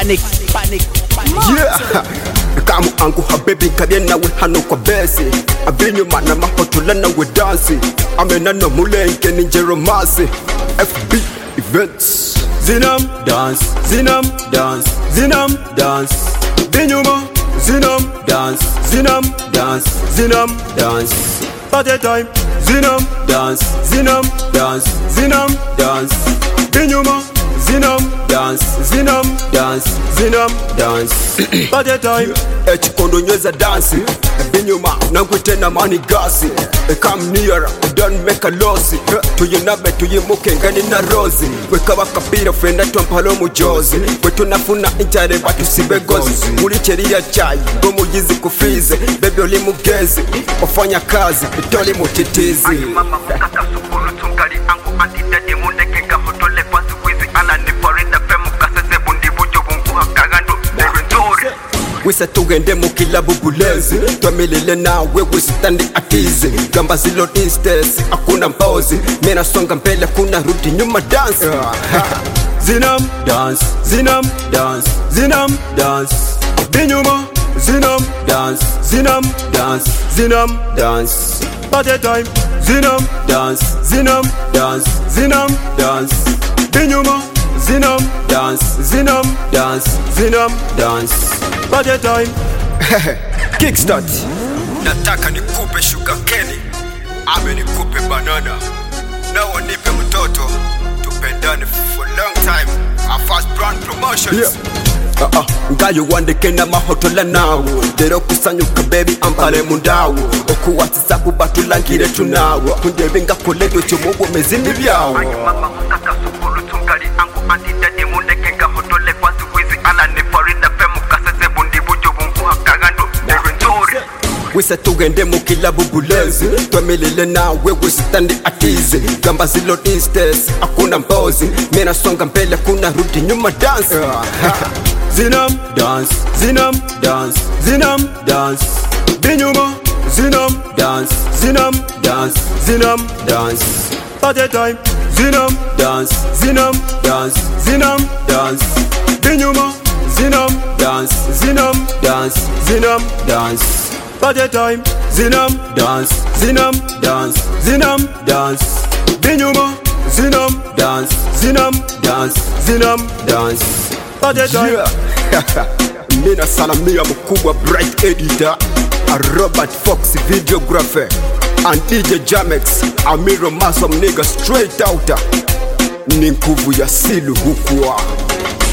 panic. Yeah, kamu angu habibi kabye nawe hano kwa besi abinyuma na mahotola nawe dansi amena no mulenke ninjero masi FB events zinam dance, zinam dance, zinam dance binyuma zinam dance, zinam dance, zinam dance party time zinam dance, zinam dance, zinam dance binyuma zinam dance, zinam dance, zinam dance party time echikondo nyweza dance binyuma nangwite na mani gasi come near don't make a loss tuyinabe tuyimuke ngani na rose wekaba kapira fenda twampalo mujozi wetunafuna inchare batusibe gozi muri cheria chai bomu yizi kufize bebe oli mugezi ofanya kazi itoli mutitizi mama kukata sukuru tungali angu antidade mundeke ngahotole pasi wizi ala ni forenda femu kasese bundi bujo bungu hakagando nerentori wisa tugende mukila bubulezi twamilile nawe wisitandi atizi gamba zilo instance akuna mpozi mena songa mbele kuna rudi nyuma dance zinam dance, zinam dance, zinam dance binyuma zinam dance, zinam dance, zinam dance party time zinam dance, zinam dance, zinam dance binyuma zinam dance, zinam dance, zinam dance party time kickstart nataka nikupe sugar cane ame nikupe banana nawe nipe mtoto tupendane for long time a fast brand promotions ngayo wandeke na mahotola nawo dero kusanyuka baby ampale mundawo okuwatisa kubatulangire tunawo kundebe ngakoledo cyomubo mezini byawo mama kukata sukuru tungali angu antidade mundeke ngahotole pasi wizi ala ni forenda femu kasese bundi bujo bungu hakagando nerentori wisa tugende mukila bubulezi twamilile nawe wisitandi atizi gamba zilo instance akuna mpozi mena songa mbele kuna rudi nyuma dance zinam dance, zinam dance, zinam dance binyuma zinam dance, zinam dance, zinam dance party time zinam dance, zinam dance, zinam dance binyuma zinam dance, zinam dance, zinam dance party time zinam dance, zinam dance, zinam dance binyuma zinam dance, zinam dance, zinam dance party time Nina salamia mkubwa bright editor a Robert Fox videographer and DJ Jamex Amiro Masom nigga straight outer ni nguvu ya silu hukua